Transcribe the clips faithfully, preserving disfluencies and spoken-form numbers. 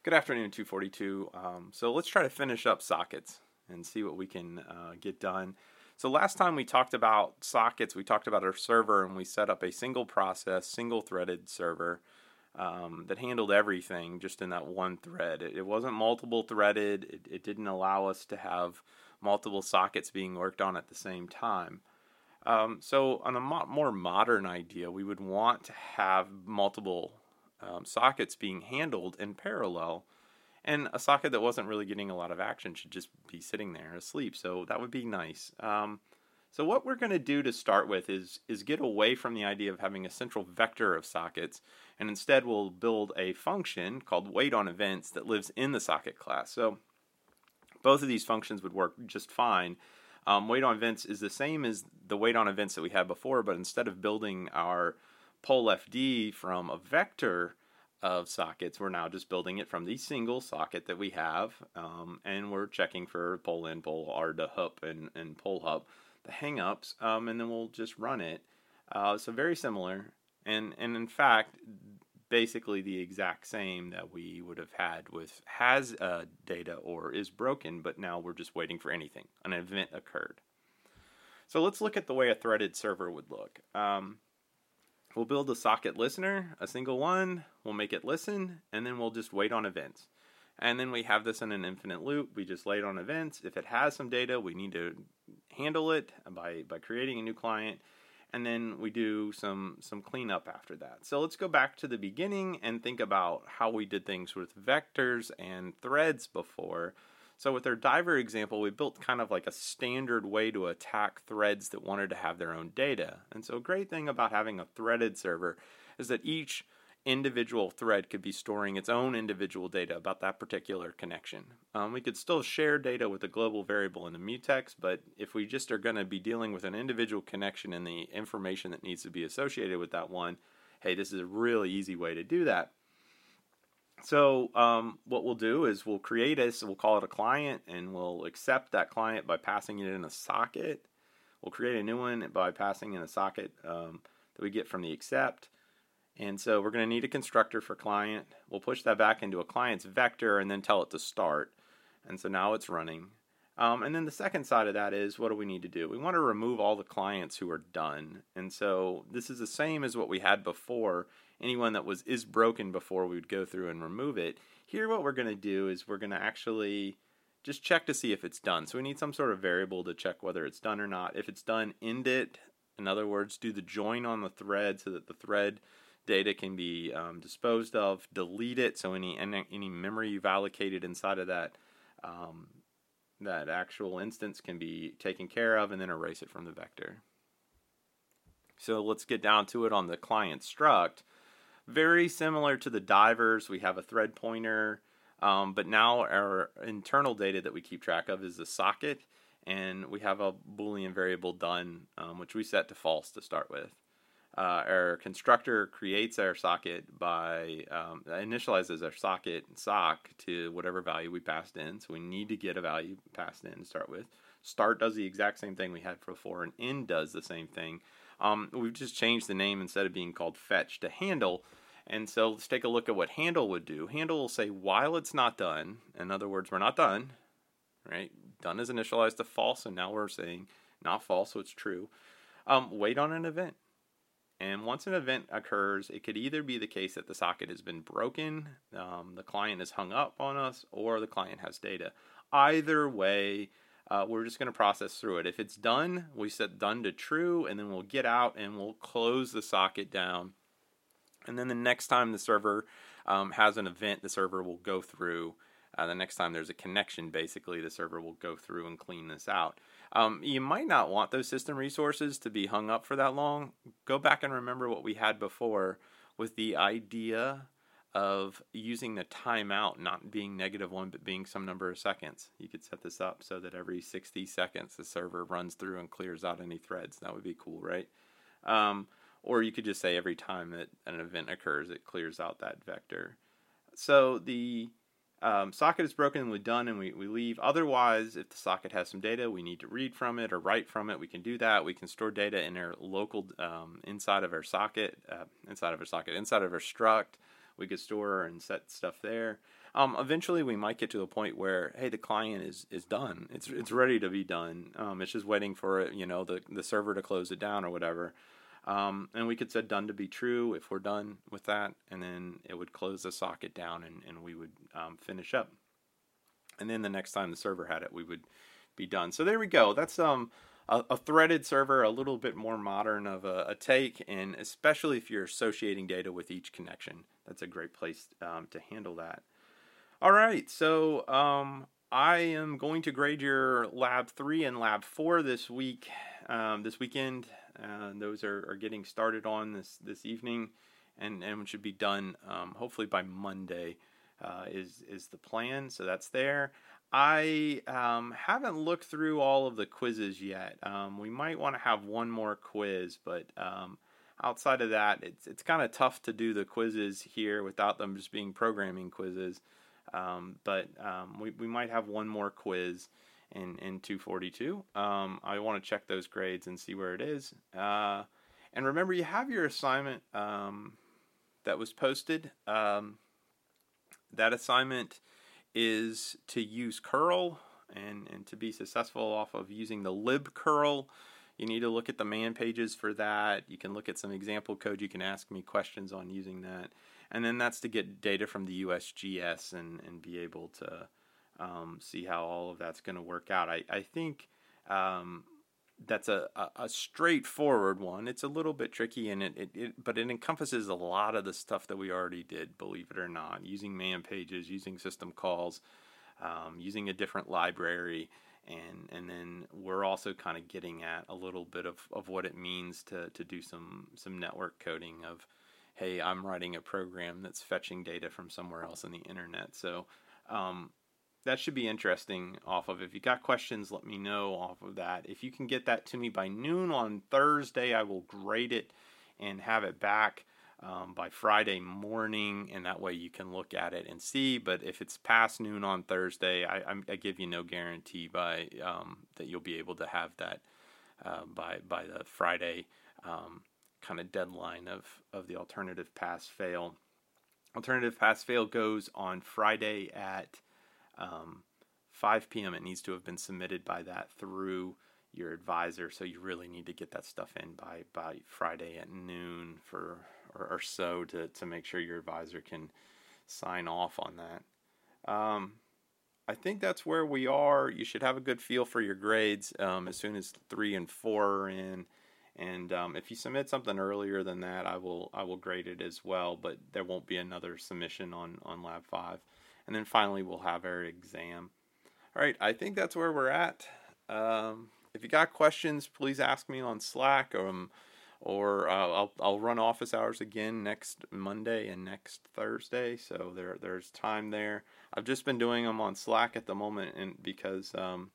Good afternoon, two forty-two. Um, so let's try to finish up sockets and see what we can uh, get done. So last time we talked about sockets, we talked about our server, and we set up a single process, single threaded server um, that handled everything just in that one thread. It, it wasn't multiple threaded. It, it didn't allow us to have multiple sockets being worked on at the same time. Um, so on a mo- more modern idea, we would want to have multiple um, sockets being handled in parallel, and a socket that wasn't really getting a lot of action should just be sitting there asleep. So that would be nice. Um, so what we're going to do to start with is is get away from the idea of having a central vector of sockets, and instead we'll build a function called waitOnEvents that lives in the socket class. So both of these functions would work just fine. Um, waitOnEvents is the same as the waitOnEvents that we had before, but instead of building our pollFD from a vector of sockets, we're now just building it from the single socket that we have, um, and we're checking for poll in, poll r to hup, and, and poll hup, the hangups, um, and then we'll just run it. Uh, so very similar, and, and in fact, basically the exact same that we would have had with has uh, data or is broken, but now we're just waiting for anything. An event occurred. So let's look at the way a threaded server would look. Um, we'll build a socket listener, a single one, we'll make it listen, and then we'll just wait on events. And then we have this in an infinite loop. We just wait on events. If it has some data, we need to handle it by, by creating a new client. And then we do some some cleanup after that. So let's go back to the beginning and think about how we did things with vectors and threads before. So with our diver example, we built kind of like a standard way to attack threads that wanted to have their own data. And so a great thing about having a threaded server is that each individual thread could be storing its own individual data about that particular connection. Um, we could still share data with a global variable in the mutex, but if we just are going to be dealing with an individual connection and the information that needs to be associated with that one, hey, this is a really easy way to do that. So um, what we'll do is we'll create a, so we'll call it a client, and we'll accept that client by passing it in a socket. We'll create a new one by passing in a socket um, that we get from the accept. And so we're going to need a constructor for client. We'll push that back into a client's vector and then tell it to start. And so now it's running. Um, and then the second side of that is, what do we need to do? We want to remove all the clients who are done. And so this is the same as what we had before. Anyone that was is broken before, we would go through and remove it. Here what we're going to do is we're going to actually just check to see if it's done. So we need some sort of variable to check whether it's done or not. If it's done, end it. In other words, do the join on the thread so that the thread data can be um, disposed of. Delete it, so any, any any memory you've allocated inside of that um, that actual instance can be taken care of, and then erase it from the vector. So let's get down to it on the client struct. Very similar to the divers, we have a thread pointer, um, but now our internal data that we keep track of is the socket, and we have a Boolean variable done, um, which we set to false to start with. Uh, our constructor creates our socket by, um, initializes our socket sock to whatever value we passed in. So we need to get a value passed in to start with. Start does the exact same thing we had before, and end does the same thing. Um, we've just changed the name instead of being called fetch to handle. And so let's take a look at what handle would do. Handle will say while it's not done. In other words, we're not done, right? Done is initialized to false, and now we're saying not false, so it's true. Um, wait on an event. And once an event occurs, it could either be the case that the socket has been broken, um, the client is hung up on us, or the client has data. Either way, uh, we're just going to process through it. If it's done, we set done to true, and then we'll get out and we'll close the socket down. And then the next time the server um, has an event, the server will go through. Uh, the next time there's a connection, basically, the server will go through and clean this out. Um, you might not want those system resources to be hung up for that long. Go back and remember what we had before with the idea of using the timeout not being negative one, but being some number of seconds. You could set this up so that every sixty seconds the server runs through and clears out any threads. That would be cool, right? Um, or you could just say every time that an event occurs, it clears out that vector. So the Um, socket is broken and we're done and we, we leave. Otherwise, if the socket has some data, we need to read from it or write from it. We can do that. We can store data in our local, um, inside of our socket, uh, inside of our socket, inside of our struct. we could store and set stuff there. Um, eventually, we might get to a point where, hey, the client is, is done. It's it's ready to be done. Um, it's just waiting for it, you know, the the server to close it down or whatever. Um, and we could set done to be true if we're done with that, and then it would close the socket down, and, and we would um, finish up. And then the next time the server had it, we would be done. So there we go. That's um a, a threaded server, a little bit more modern of a, a take, and especially if you're associating data with each connection, that's a great place um, to handle that. All right, so um, I am going to grade your Lab three and Lab four this week, um, this weekend. Uh, those are, are getting started on this, this evening, and, and should be done um, hopefully by Monday uh, is, is the plan, so that's there. I um, haven't looked through all of the quizzes yet. Um, we might want to have one more quiz, but um, outside of that, it's, it's kind of tough to do the quizzes here without them just being programming quizzes. Um, but um, we, we might have one more quiz in, in two forty-two. Um, I want to check those grades and see where it is. Uh, and remember, you have your assignment um, that was posted. Um, that assignment is to use curl, and, and to be successful off of using the libcurl. You need to look at the man pages for that. You can look at some example code. You can ask me questions on using that. And then that's to get data from the U S G S and, and be able to um, see how all of that's going to work out. I, I think um, that's a, a, a straightforward one. It's a little bit tricky, and it, it, it but it encompasses a lot of the stuff that we already did, believe it or not, using man pages, using system calls, um, using a different library. And and then we're also kind of getting at a little bit of, of what it means to, to do some, some network coding of, hey, I'm writing a program that's fetching data from somewhere else on the internet. So um, that should be interesting off of. If you got questions, let me know off of that. If you can get that to me by noon on Thursday, I will grade it and have it back um, by Friday morning, and that way you can look at it and see. But if it's past noon on Thursday, I, I, I give you no guarantee by um, that you'll be able to have that uh, by by the Friday um, kind of deadline of, of the alternative pass fail. Alternative pass fail goes on Friday at um, five p.m. It needs to have been submitted by that through your advisor, so you really need to get that stuff in by, by Friday at noon for or, or so to, to make sure your advisor can sign off on that. Um, I think that's where we are. You should have a good feel for your grades um, as soon as three and four are in. And um, if you submit something earlier than that, I will I will grade it as well, but there won't be another submission on, on Lab five. And then finally, we'll have our exam. All right, I think that's where we're at. Um, if you got questions, please ask me on Slack, or, um, or uh, I'll I'll run office hours again next Monday and next Thursday, so there there's time there. I've just been doing them on Slack at the moment, and because um,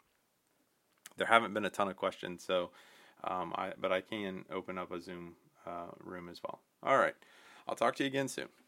there haven't been a ton of questions, so. Um, I, but I can open up a Zoom uh, room as well. All right. I'll talk to you again soon.